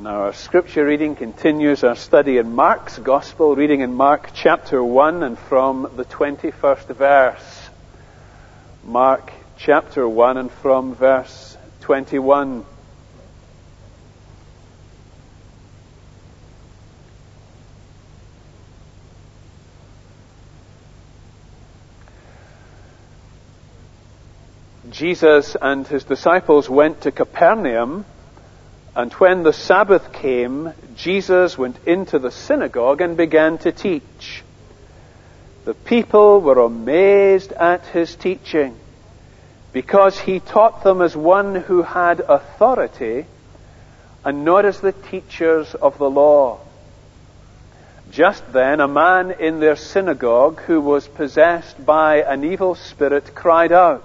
Now our scripture reading continues our study in Mark's Gospel, reading in Mark chapter 1 and from the 21st verse. Mark chapter 1 and from verse 21. Jesus and his disciples went to Capernaum, and when the Sabbath came, Jesus went into the synagogue and began to teach. The people were amazed at his teaching, because he taught them as one who had authority, and not as the teachers of the law. Just then a man in their synagogue who was possessed by an evil spirit cried out,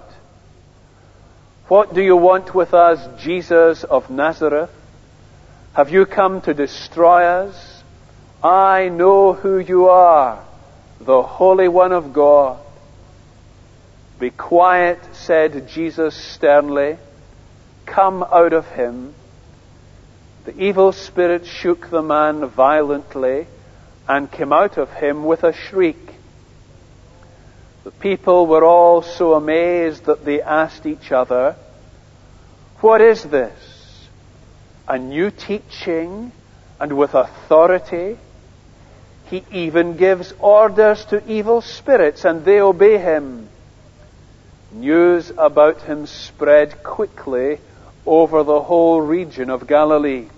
"What do you want with us, Jesus of Nazareth? Have you come to destroy us? I know who you are, the Holy One of God." "Be quiet," said Jesus sternly. "Come out of him." The evil spirit shook the man violently and came out of him with a shriek. The people were all so amazed that they asked each other, "What is this? A new teaching and with authority? He even gives orders to evil spirits and they obey him." News about him spread quickly over the whole region of Galilee.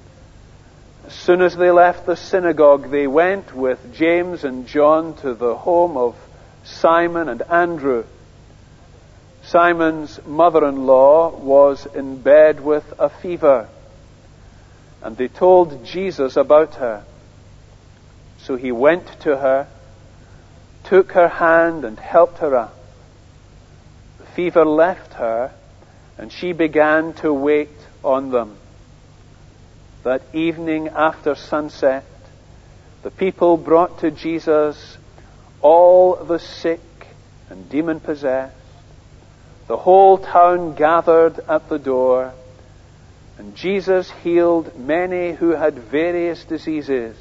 As soon as they left the synagogue, they went with James and John to the home of Simon and Andrew. Simon's mother-in-law was in bed with a fever, and they told Jesus about her. So he went to her, took her hand and helped her up. The fever left her, and she began to wait on them. That evening after sunset, the people brought to Jesus all the sick and demon-possessed. The whole town gathered at the door, and Jesus healed many who had various diseases.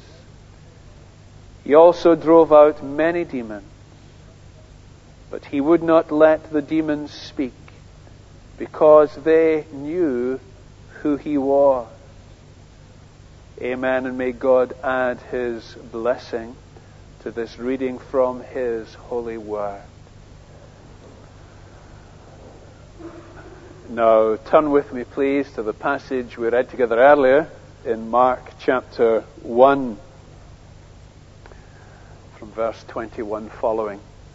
He also drove out many demons, but he would not let the demons speak, because they knew who he was. Amen, and may God add his blessing to this reading from his holy word. Now, turn with me, please, to the passage we read together earlier in Mark chapter 1, from verse 21 following.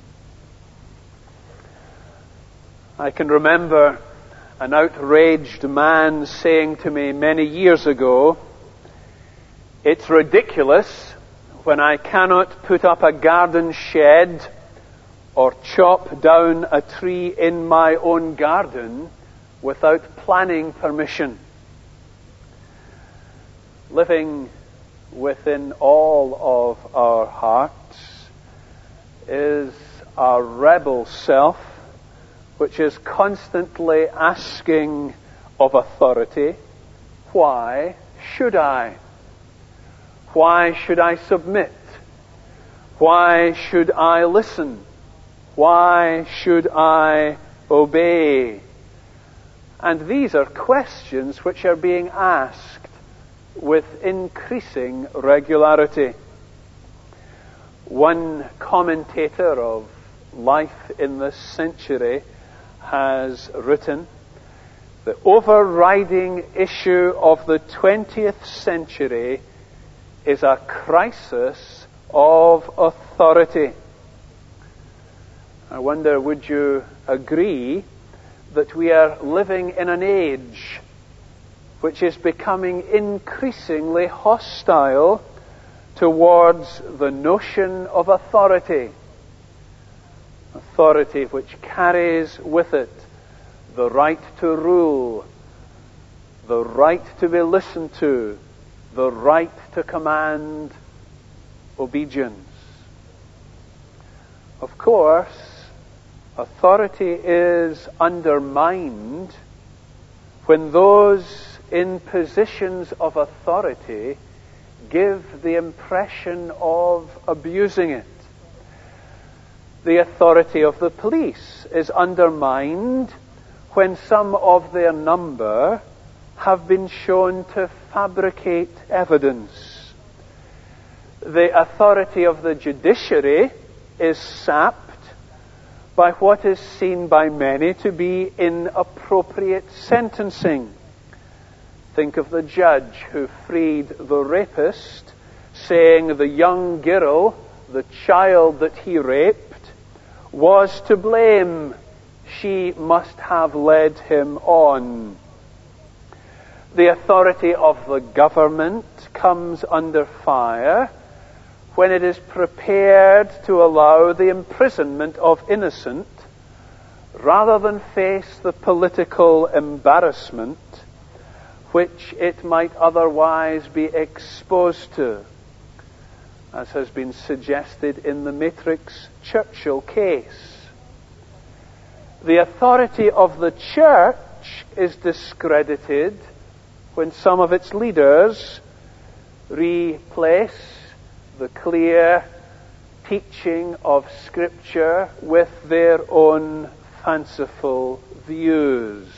I can remember an outraged man saying to me many years ago, "It's ridiculous when I cannot put up a garden shed or chop down a tree in my own garden without planning permission." Living within all of our hearts is our rebel self, which is constantly asking of authority, "Why should I? Why should I submit? Why should I listen? Why should I obey?" And these are questions which are being asked with increasing regularity. One commentator of life in this century has written, "The overriding issue of the 20th century is a crisis of authority." I wonder, would you agree that we are living in an age which is becoming increasingly hostile towards the notion of authority? Authority which carries with it the right to rule, the right to be listened to, the right to command obedience. Of course, authority is undermined when those in positions of authority give the impression of abusing it. The authority of the police is undermined when some of their number have been shown to fabricate evidence. The authority of the judiciary is sapped by what is seen by many to be inappropriate sentencing. Think of the judge who freed the rapist, saying the young girl, the child that he raped, was to blame. She must have led him on. The authority of the government comes under fire when it is prepared to allow the imprisonment of innocent rather than face the political embarrassment which it might otherwise be exposed to, as has been suggested in the Matrix Churchill case. The authority of the church is discredited when some of its leaders replace the clear teaching of Scripture with their own fanciful views.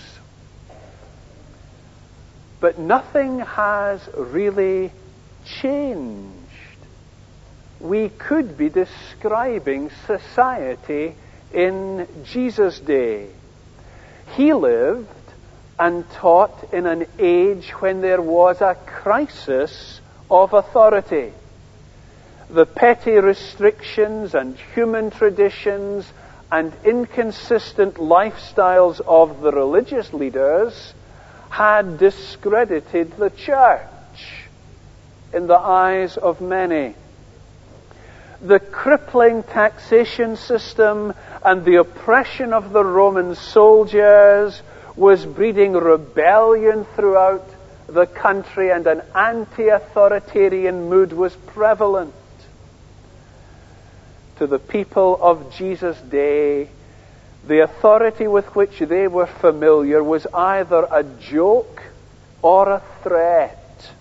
But nothing has really changed. We could be describing society in Jesus' day. He lived and taught in an age when there was a crisis of authority. The petty restrictions and human traditions and inconsistent lifestyles of the religious leaders had discredited the church in the eyes of many. The crippling taxation system and the oppression of the Roman soldiers was breeding rebellion throughout the country, and an anti-authoritarian mood was prevalent. To the people of Jesus' day, the authority with which they were familiar was either a joke or a threat.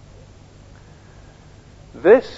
This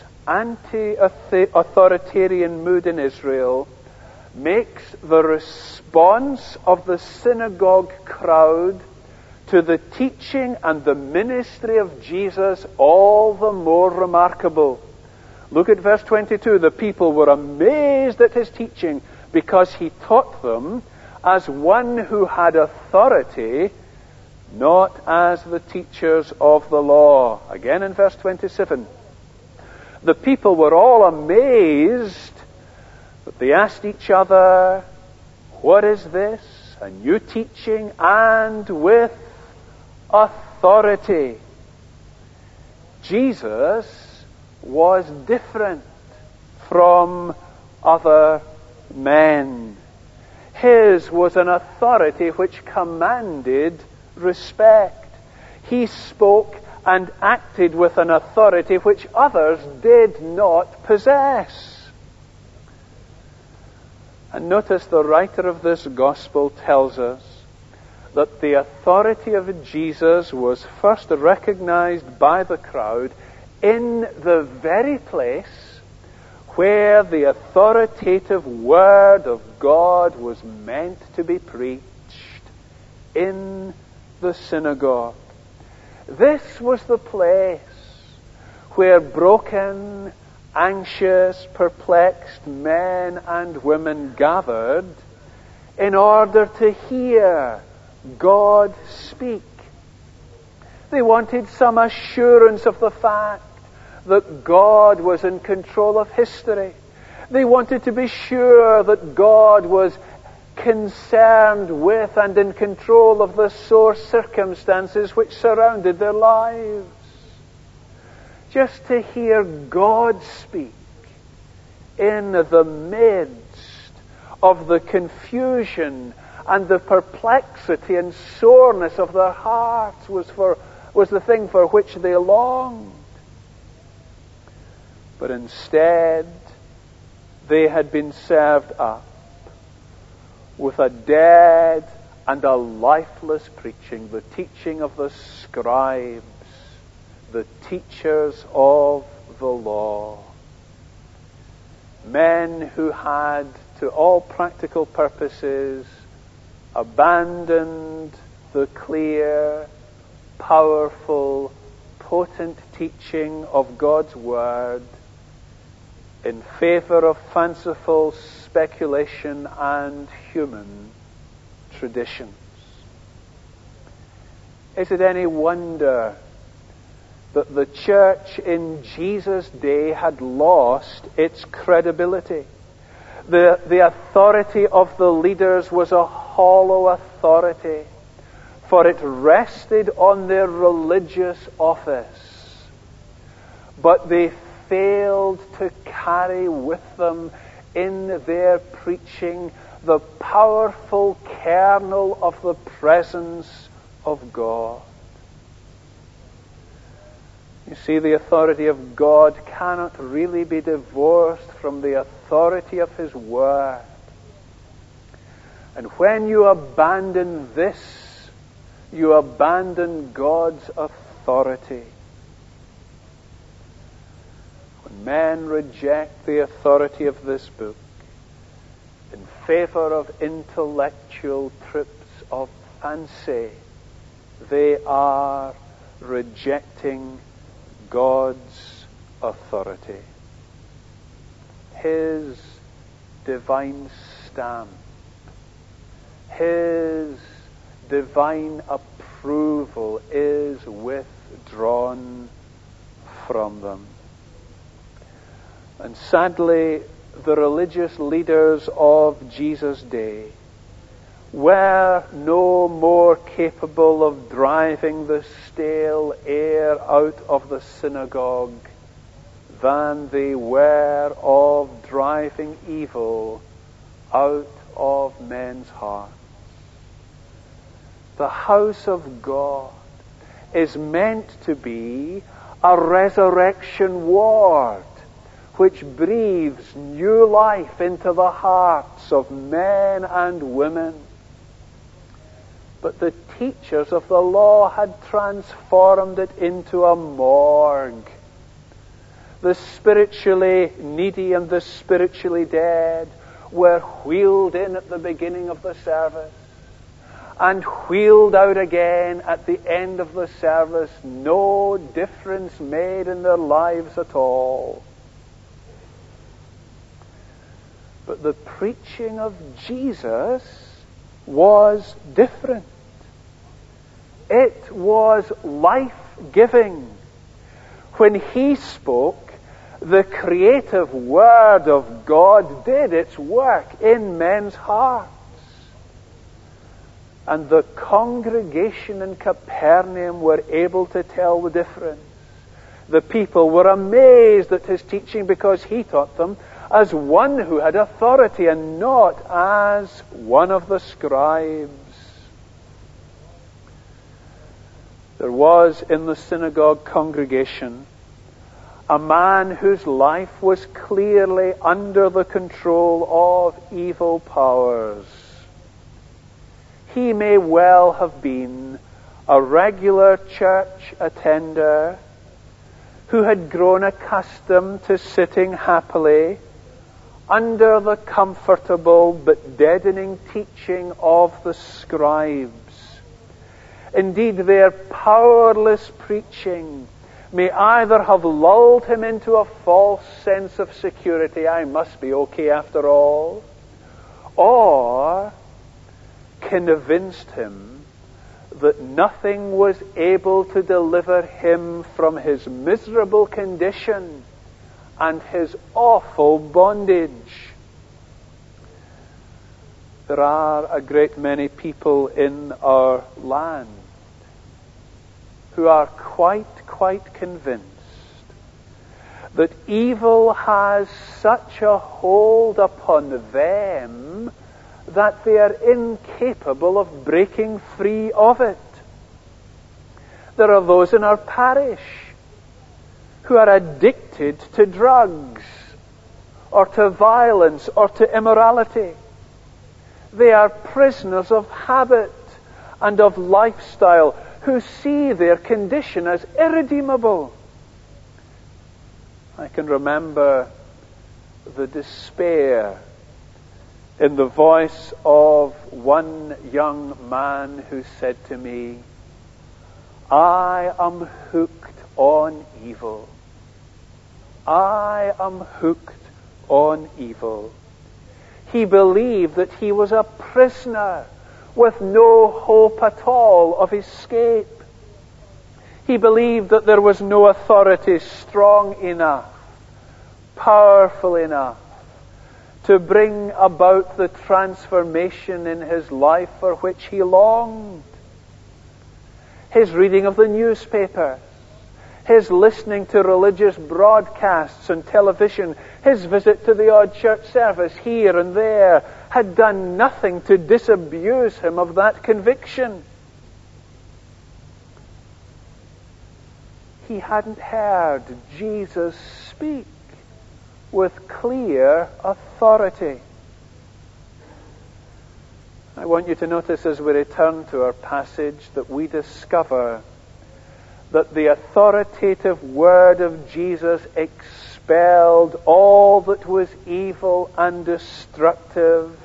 anti-authoritarian mood in Israel makes the response of the synagogue crowd to the teaching and the ministry of Jesus all the more remarkable. Look at verse 22. The people were amazed at his teaching because he taught them as one who had authority, not as the teachers of the law. Again in verse 27. The people were all amazed, but they asked each other, "What is this? A new teaching and with authority." Jesus was different from other men. His was an authority which commanded respect. He spoke and acted with an authority which others did not possess. And notice the writer of this gospel tells us that the authority of Jesus was first recognized by the crowd in the very place where the authoritative word of God was meant to be preached, in the synagogue. This was the place where broken, anxious, perplexed men and women gathered in order to hear God speak. They wanted some assurance of the fact that God was in control of history. They wanted to be sure that God was concerned with and in control of the sore circumstances which surrounded their lives. Just to hear God speak in the midst of the confusion and the perplexity and soreness of their hearts was the thing for which they longed. But instead, they had been served up with a dead and a lifeless preaching, the teaching of the scribes, the teachers of the law. Men who had, to all practical purposes, abandoned the clear, powerful, potent teaching of God's Word in favor of fanciful speculation and human traditions. Is it any wonder that the church in Jesus' day had lost its credibility? The authority of the leaders was a hollow authority, for it rested on their religious office. But they failed to carry with them in their preaching the powerful kernel of the presence of God. You see, the authority of God cannot really be divorced from the authority of His Word. And when you abandon this, you abandon God's authority. When men reject the authority of this book in favor of intellectual trips of fancy, they are rejecting God's authority, His divine stamp, His divine approval is withdrawn from them. And sadly, the religious leaders of Jesus' day were no more capable of driving the stale air out of the synagogue than they were of driving evil out of men's hearts. The house of God is meant to be a resurrection ward which breathes new life into the hearts of men and women. But the teachers of the law had transformed it into a morgue. The spiritually needy and the spiritually dead were wheeled in at the beginning of the service and wheeled out again at the end of the service, no difference made in their lives at all. But the preaching of Jesus was different. It was life-giving. When He spoke, the creative Word of God did its work in men's hearts. And the congregation in Capernaum were able to tell the difference. The people were amazed at His teaching because He taught them as one who had authority and not as one of the scribes. There was in the synagogue congregation a man whose life was clearly under the control of evil powers. He may well have been a regular church attender who had grown accustomed to sitting happily under the comfortable but deadening teaching of the scribes. Indeed, their powerless preaching may either have lulled him into a false sense of security, I must be okay after all, or convinced him that nothing was able to deliver him from his miserable condition and his awful bondage. There are a great many people in our land who are quite convinced that evil has such a hold upon them that they are incapable of breaking free of it. There are those in our parish who are addicted to drugs or to violence or to immorality. They are prisoners of habit and of lifestyle who see their condition as irredeemable. I can remember the despair in the voice of one young man who said to me, "I am hooked on evil. I am hooked on evil." He believed that he was a prisoner with no hope at all of escape. He believed that there was no authority strong enough, powerful enough, to bring about the transformation in his life for which he longed. His reading of the newspaper, his listening to religious broadcasts on television, his visit to the odd church service here and there, had done nothing to disabuse him of that conviction. He hadn't heard Jesus speak with clear authority. I want you to notice as we return to our passage that we discover that the authoritative word of Jesus expelled all that was evil and destructive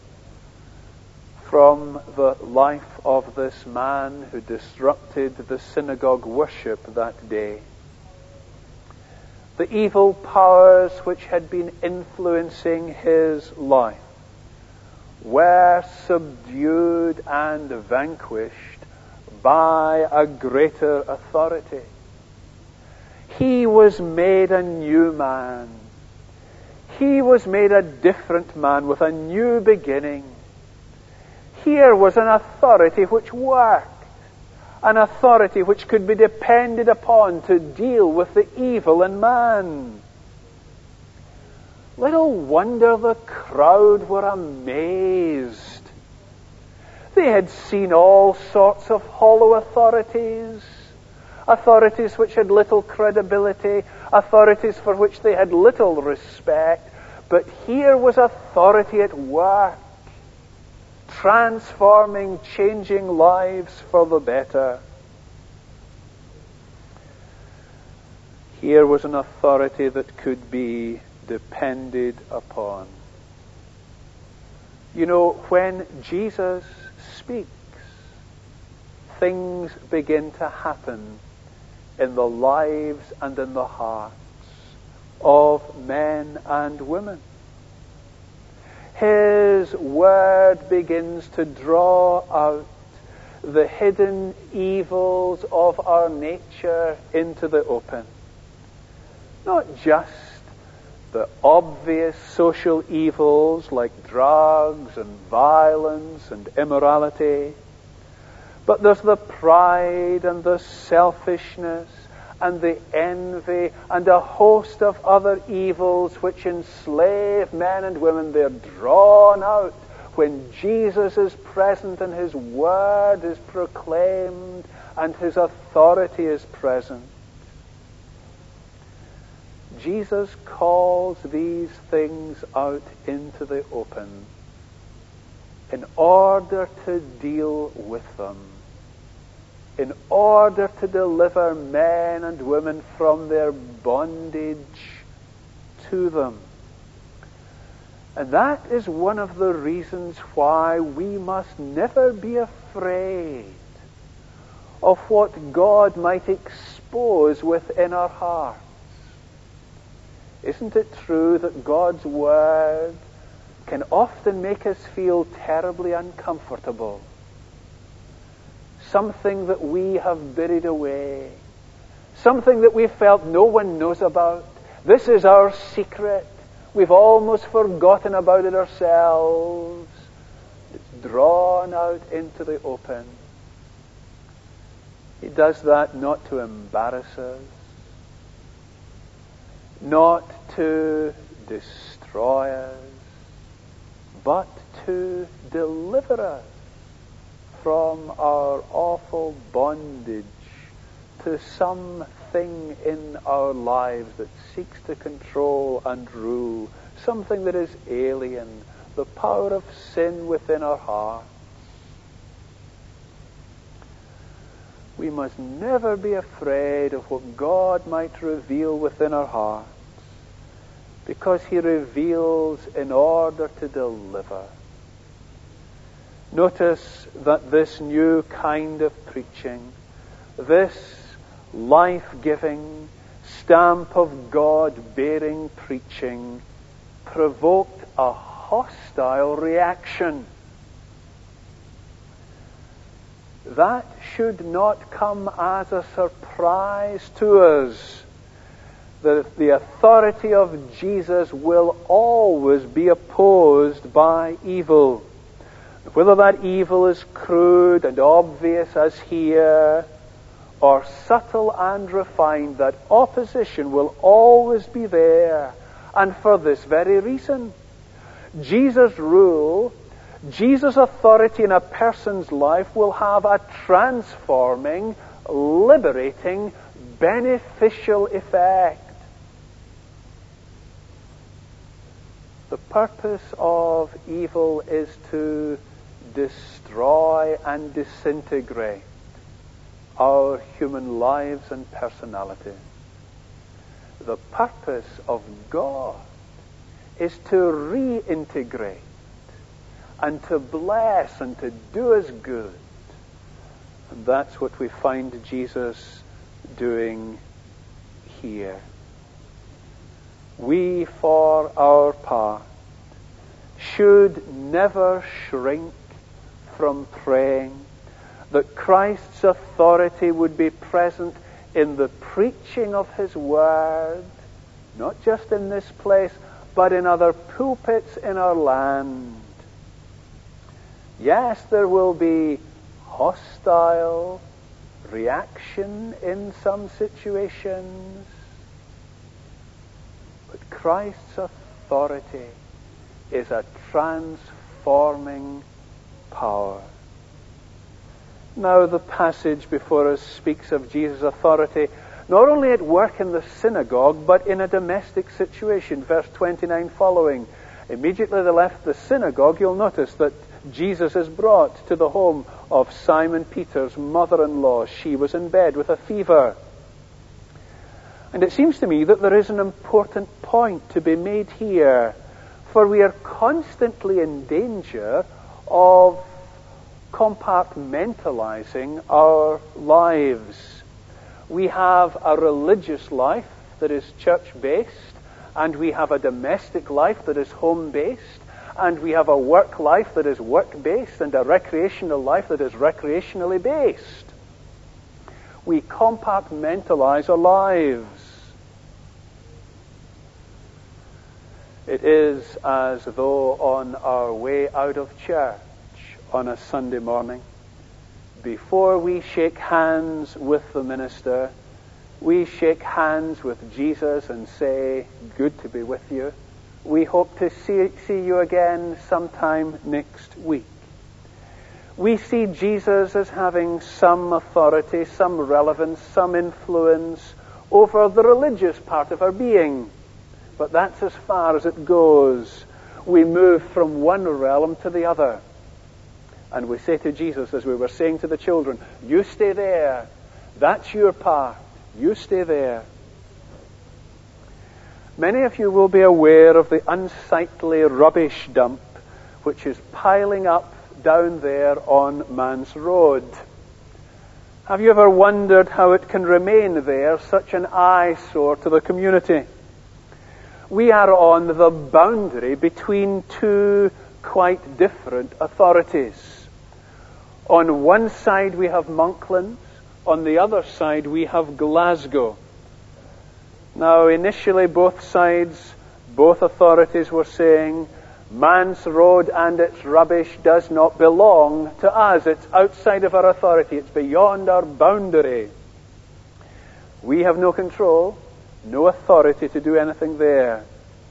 from the life of this man who disrupted the synagogue worship that day. The evil powers which had been influencing his life were subdued and vanquished by a greater authority. He was made a new man. He was made a different man with a new beginning. Here was an authority which worked, an authority which could be depended upon to deal with the evil in man. Little wonder the crowd were amazed. They had seen all sorts of hollow authorities, authorities which had little credibility, authorities for which they had little respect, but here was authority at work, transforming, changing lives for the better. Here was an authority that could be depended upon. You know, when Jesus speaks, things begin to happen in the lives and in the hearts of men and women. His word begins to draw out the hidden evils of our nature into the open. Not just the obvious social evils like drugs and violence and immorality, but there's the pride and the selfishness and the envy and a host of other evils which enslave men and women. They're drawn out when Jesus is present and His word is proclaimed and His authority is present. Jesus calls these things out into the open in order to deal with them, in order to deliver men and women from their bondage to them. And that is one of the reasons why we must never be afraid of what God might expose within our hearts. Isn't it true that God's Word can often make us feel terribly uncomfortable? Something that we have buried away, something that we felt no one knows about. This is our secret. We've almost forgotten about it ourselves. It's drawn out into the open. He does that not to embarrass us, not to destroy us, but to deliver us from our awful bondage to something in our lives that seeks to control and rule, something that is alien, the power of sin within our hearts. We must never be afraid of what God might reveal within our hearts, because He reveals in order to deliver. Notice that this new kind of preaching, this life-giving, stamp of God-bearing preaching, provoked a hostile reaction. That should not come as a surprise to us. The authority of Jesus will always be opposed by evil. Whether that evil is crude and obvious as here, or subtle and refined, that opposition will always be there. And for this very reason, Jesus' rule, Jesus' authority in a person's life will have a transforming, liberating, beneficial effect. The purpose of evil is to destroy and disintegrate our human lives and personality. The purpose of God is to reintegrate and to bless and to do us good. And that's what we find Jesus doing here. We, for our part, should never shrink from praying that Christ's authority would be present in the preaching of His Word, not just in this place, but in other pulpits in our land. Yes, there will be hostile reaction in some situations, but Christ's authority is a transforming power. Now, the passage before us speaks of Jesus' authority not only at work in the synagogue, but in a domestic situation. Verse 29 following. Immediately they left the synagogue, you'll notice that Jesus is brought to the home of Simon Peter's mother-in-law. She was in bed with a fever. And it seems to me that there is an important point to be made here, for we are constantly in danger of compartmentalizing our lives. We have a religious life that is church-based, and we have a domestic life that is home-based, and we have a work life that is work-based, and a recreational life that is recreationally based. We compartmentalize our lives. It is as though on our way out of church on a Sunday morning, before we shake hands with the minister, we shake hands with Jesus and say, "Good to be with you. We hope to see you again sometime next week." We see Jesus as having some authority, some relevance, some influence over the religious part of our being. But that's as far as it goes. We move from one realm to the other. And we say to Jesus, as we were saying to the children, "You stay there. That's your part. You stay there." Many of you will be aware of the unsightly rubbish dump which is piling up down there on Man's Road. Have you ever wondered how it can remain there, such an eyesore to the community? We are on the boundary between two quite different authorities. On one side we have Monklands, on the other side we have Glasgow. Now, initially both sides, both authorities were saying, Man's Road and its rubbish does not belong to us. It's outside of our authority. It's beyond our boundary. We have no control, no authority to do anything there.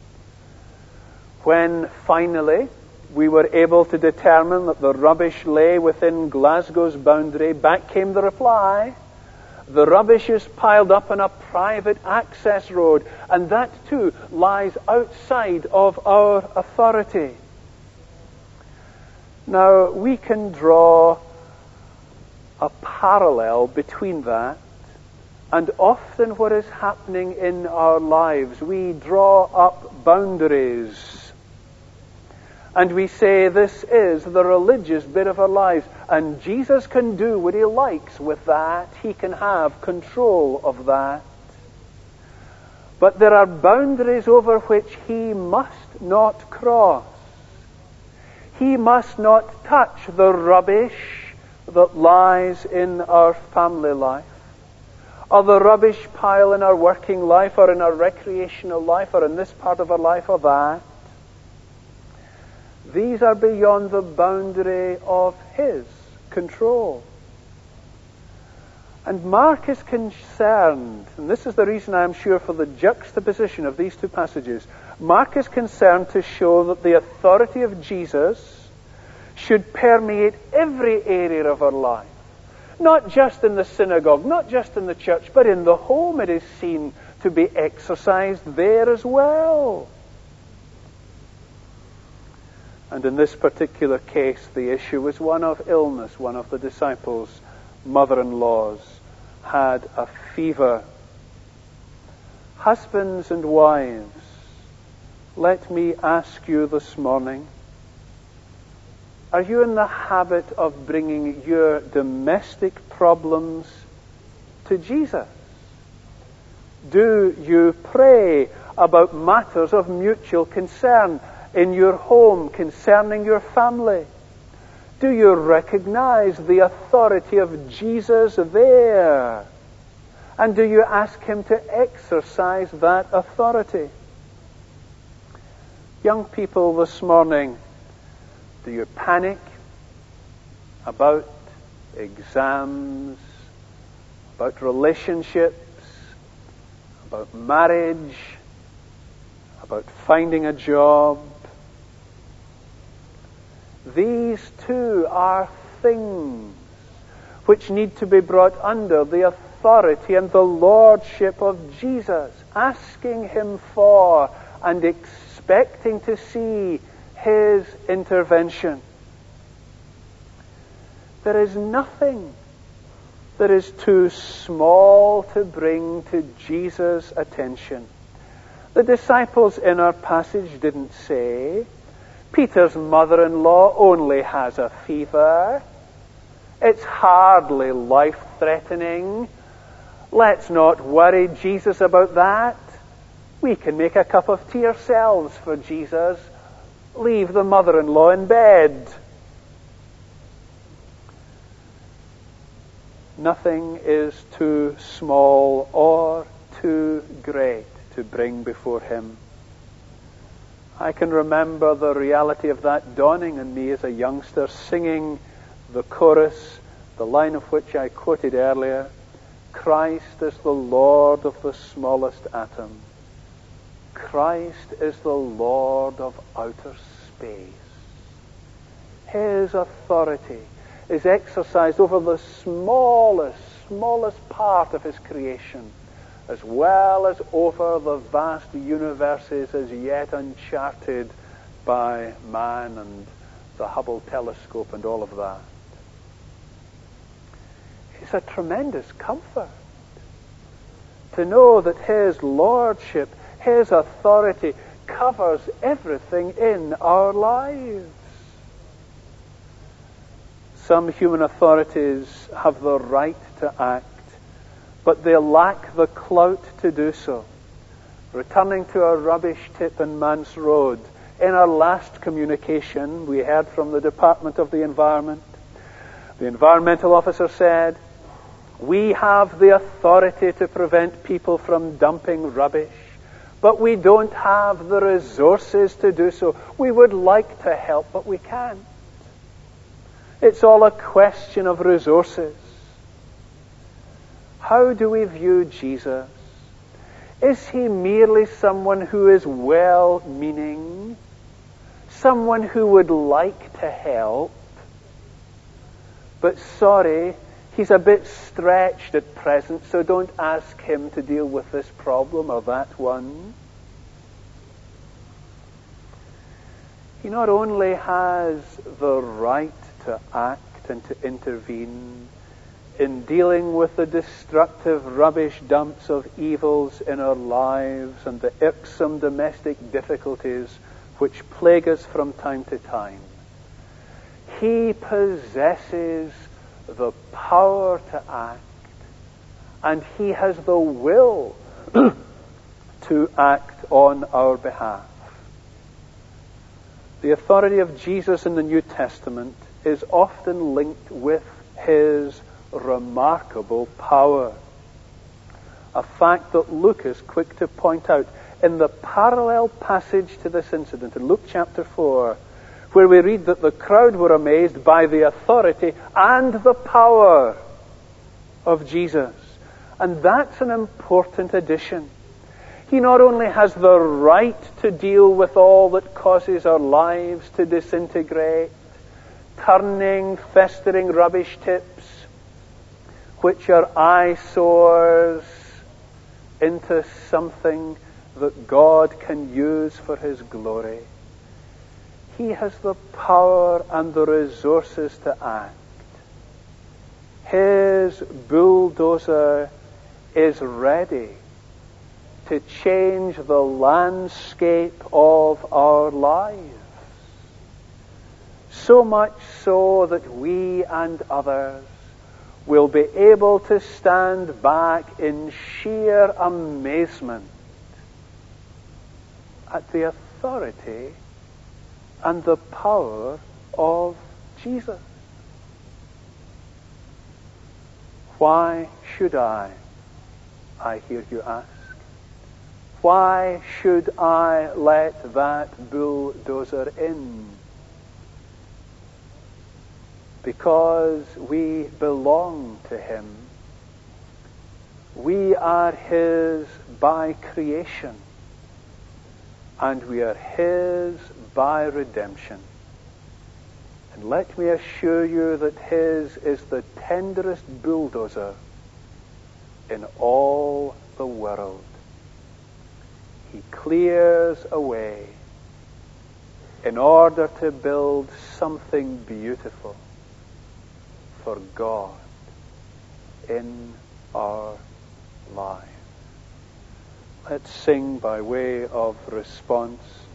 When finally we were able to determine that the rubbish lay within Glasgow's boundary, back came the reply. The rubbish is piled up on a private access road, and that too lies outside of our authority. Now, we can draw a parallel between that and often what is happening in our lives. We draw up boundaries. And we say this is the religious bit of our lives. And Jesus can do what he likes with that. He can have control of that. But there are boundaries over which he must not cross. He must not touch the rubbish that lies in our family life, or the rubbish pile in our working life, or in our recreational life, or in this part of our life, or that. These are beyond the boundary of his control. And Mark is concerned, and this is the reason I am sure for the juxtaposition of these two passages. Mark is concerned to show that the authority of Jesus should permeate every area of our life. Not just in the synagogue, not just in the church, but in the home it is seen to be exercised there as well. And in this particular case, the issue was one of illness. One of the disciples' mother-in-laws had a fever. Husbands and wives, let me ask you this morning, are you in the habit of bringing your domestic problems to Jesus? Do you pray about matters of mutual concern in your home concerning your family? Do you recognize the authority of Jesus there? And do you ask him to exercise that authority? Young people this morning, do you panic about exams, about relationships, about marriage, about finding a job? These too are things which need to be brought under the authority and the lordship of Jesus, asking him for and expecting to see his intervention. There is nothing that is too small to bring to Jesus' attention. The disciples in our passage didn't say, Peter's mother-in-law only has a fever. It's hardly life-threatening. Let's not worry Jesus about that. We can make a cup of tea ourselves for Jesus. Leave the mother-in-law in bed. Nothing is too small or too great to bring before him. I can remember the reality of that dawning on me as a youngster, singing the chorus, the line of which I quoted earlier, Christ is the Lord of the smallest atom. Christ is the Lord of outer space. His authority is exercised over the smallest part of his creation, as well as over the vast universes as yet uncharted by man and the Hubble telescope and all of that. It's a tremendous comfort to know that his lordship, his authority covers everything in our lives. Some human authorities have the right to act, but they lack the clout to do so. Returning to our rubbish tip in Mance Road, in our last communication, we heard from the Department of the Environment. The environmental officer said, we have the authority to prevent people from dumping rubbish, but we don't have the resources to do so. We would like to help, but we can't. It's all a question of resources. How do we view Jesus? Is he merely someone who is well-meaning? Someone who would like to help? But sorry, he's a bit stretched at present, so don't ask him to deal with this problem or that one. He not only has the right to act and to intervene in dealing with the destructive rubbish dumps of evils in our lives and the irksome domestic difficulties which plague us from time to time, He possesses the power to act, and He has the will to act on our behalf. The authority of Jesus in the New Testament is often linked with His remarkable power. A fact that Luke is quick to point out in the parallel passage to this incident in Luke chapter 4, where we read that the crowd were amazed by the authority and the power of Jesus. And that's an important addition. He not only has the right to deal with all that causes our lives to disintegrate, turning, festering rubbish tips, which are eyesores, into something that God can use for His glory. He has the power and the resources to act. His bulldozer is ready to change the landscape of our lives. So much so that we and others will be able to stand back in sheer amazement at the authority and the power of Jesus. Why should I hear you ask? Why should I let that bulldozer in? Because we belong to Him. We are His by creation, and we are His by redemption. And let me assure you that His is the tenderest bulldozer in all the world. He clears a way in order to build something beautiful for God in our lives. Let's sing by way of response.